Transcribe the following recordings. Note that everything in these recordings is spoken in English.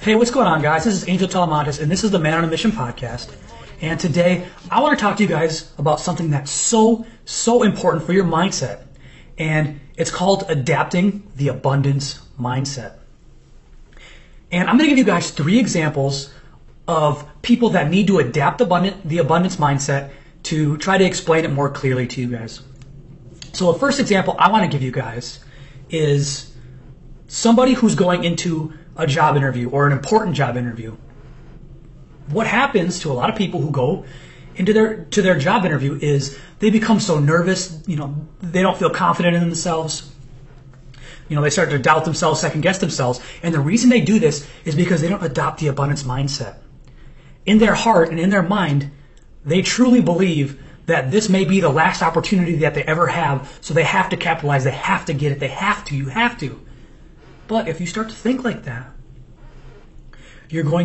Hey, what's going on, guys? This is Angel Telemontes, and this is the Man on a Mission podcast. And today, I want to talk to you guys about something that's so important for your mindset. And it's called adapting the abundance mindset. And I'm going to give you guys 3 examples of people that need to adapt the abundance mindset to try to explain it more clearly to you guys. So the first example I want to give you guys is somebody who's going into a job interview or an important job interview. What happens to a lot of people who go into their job interview is they become so nervous, they don't feel confident in themselves. They start to doubt themselves, second guess themselves. And the reason they do this is because they don't adopt the abundance mindset. In their heart and in their mind, they truly believe that this may be the last opportunity that they ever have, so they have to capitalize, they have to get it, you have to. But if you start to think like that, it's going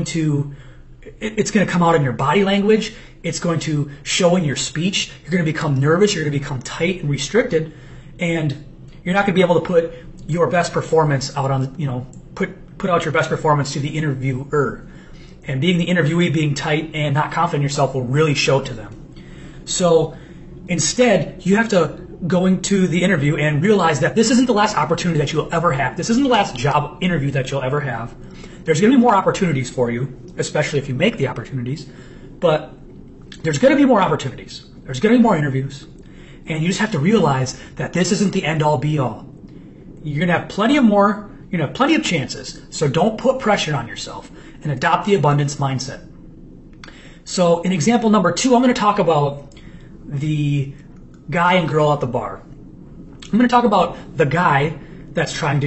to come out in your body language, it's going to show in your speech, you're going to become nervous, you're going to become tight and restricted, and you're not going to be able to put your best performance out on, put out your best performance to the interviewer. And being the interviewee, being tight and not confident in yourself will really show to them. So instead, you have to go into the interview and realize that this isn't the last opportunity that you'll ever have. This isn't the last job interview that you'll ever have. There's going to be more opportunities for you, especially if you make the opportunities. But there's going to be more opportunities. There's going to be more interviews. And you just have to realize that this isn't the end-all, be-all. You're going to have plenty of chances. So don't put pressure on yourself and adopt the abundance mindset. So in example number 2, I'm going to talk about the guy and girl at the bar. I'm going to talk about the guy that's trying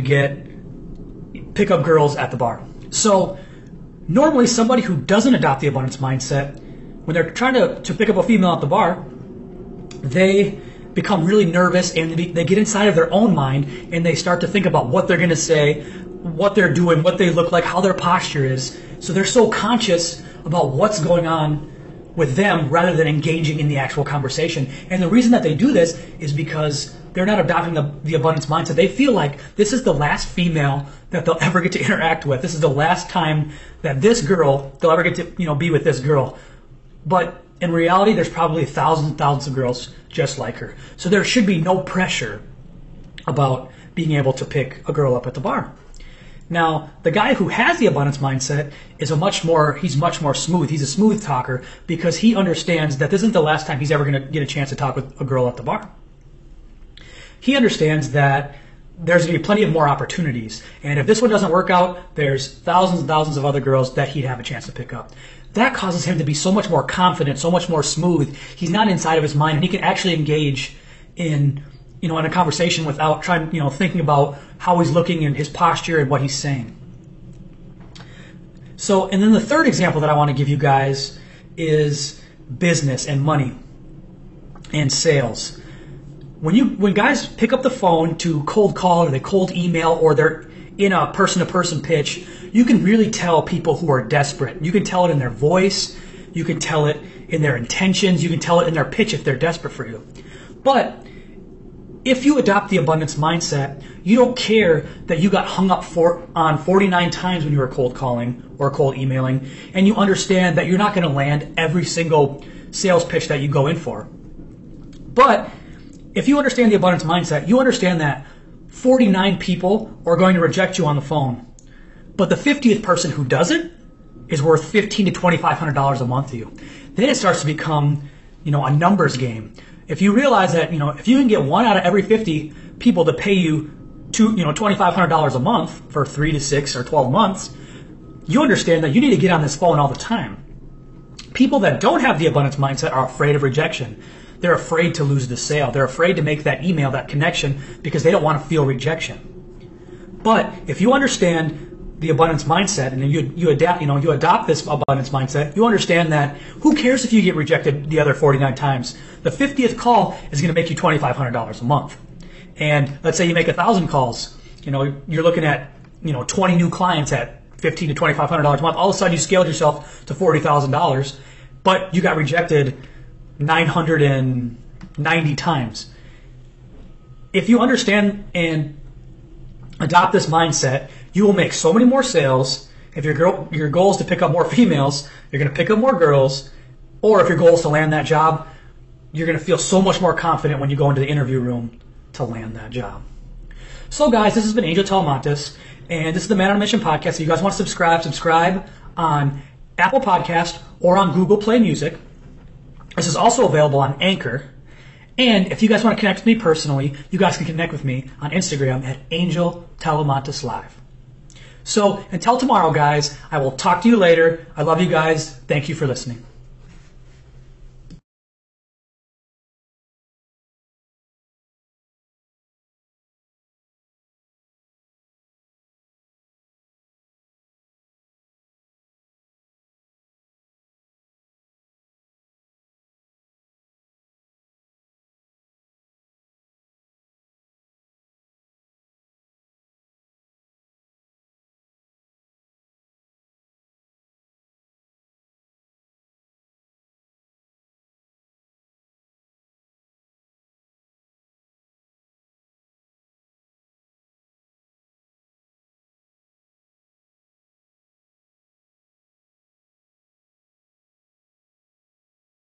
to pick up girls at the bar. So normally somebody who doesn't adopt the abundance mindset, when they're trying to pick up a female at the bar, they become really nervous and they get inside of their own mind and they start to think about what they're going to say, what they're doing, what they look like, how their posture is. So they're so conscious about what's going on with them rather than engaging in the actual conversation. And the reason that they do this is because they're not adopting the abundance mindset. They feel like this is the last female that they'll ever get to interact with. This is the last time that they'll ever get to be with this girl. But in reality, there's probably thousands and thousands of girls just like her. So there should be no pressure about being able to pick a girl up at the bar. Now, the guy who has the abundance mindset is he's much more smooth. He's a smooth talker because he understands that this isn't the last time he's ever going to get a chance to talk with a girl at the bar. He understands that there's going to be plenty of more opportunities. And if this one doesn't work out, there's thousands and thousands of other girls that he'd have a chance to pick up. That causes him to be so much more confident, so much more smooth. He's not inside of his mind, and he can actually engage in a conversation without thinking about how he's looking and his posture and what he's saying. So, and then the third example that I want to give you guys is business and money and sales. When guys pick up the phone to cold call or they cold email or they're in a person-to-person pitch, you can really tell people who are desperate. You can tell it in their voice. You can tell it in their intentions. You can tell it in their pitch if they're desperate for you. But if you adopt the abundance mindset, you don't care that you got hung up on 49 times when you were cold calling or cold emailing, and you understand that you're not going to land every single sales pitch that you go in for. But if you understand the abundance mindset, you understand that 49 people are going to reject you on the phone, but the 50th person who doesn't is worth $1,500 to $2,500 a month to you. Then it starts to become, a numbers game. If you realize that, if you can get 1 out of every 50 people to pay you $2,500 a month for 3 to 6 or 12 months, you understand that you need to get on this phone all the time. People that don't have the abundance mindset are afraid of rejection. They're afraid to lose the sale. They're afraid to make that email, that connection, because they don't want to feel rejection. But if you understand the abundance mindset and you adopt this abundance mindset, you understand that who cares if you get rejected the other 49 times? The 50th call is going to make you $2,500 a month. And let's say you make 1,000 calls. You're looking at 20 new clients at $1,500 to $2,500 a month. All of a sudden you scaled yourself to $40,000, but you got rejected 990 times. If you understand and adopt this mindset, you will make so many more sales If your goal is to pick up more females, you're going to pick up more girls. Or if your goal is to land that job, you're going to feel so much more confident when you go into the interview room to land that job. So guys, this has been Angel Talamantes, and this is the Man on a Mission podcast. If you guys want to subscribe on Apple Podcast or on Google Play Music. This is also available on Anchor. And if you guys want to connect with me personally, you guys can connect with me on Instagram at Angel Talamantes Live. So until tomorrow, guys, I will talk to you later. I love you guys. Thank you for listening.